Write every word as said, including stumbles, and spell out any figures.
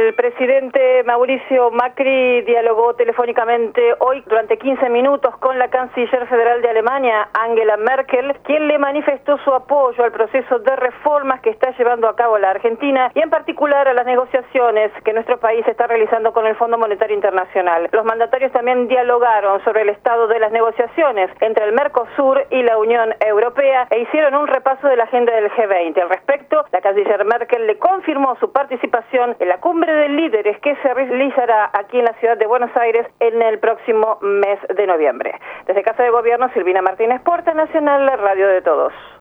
El presidente Mauricio Macri dialogó telefónicamente hoy durante quince minutos con la canciller federal de Alemania, Angela Merkel, quien le manifestó su apoyo al proceso de reformas que está llevando a cabo la Argentina y en particular a las negociaciones que nuestro país está realizando con el Fondo Monetario Internacional. Los mandatarios también dialogaron sobre el estado de las negociaciones entre el Mercosur y la Unión Europea e hicieron un repaso de la agenda del G veinte. Al respecto, la canciller Merkel le confirmó su participación en la cumbre de líderes que se realizará aquí en la ciudad de Buenos Aires en el próximo mes de noviembre. Desde Casa de Gobierno, Silvina Martínez Porta, Nacional, la radio de todos.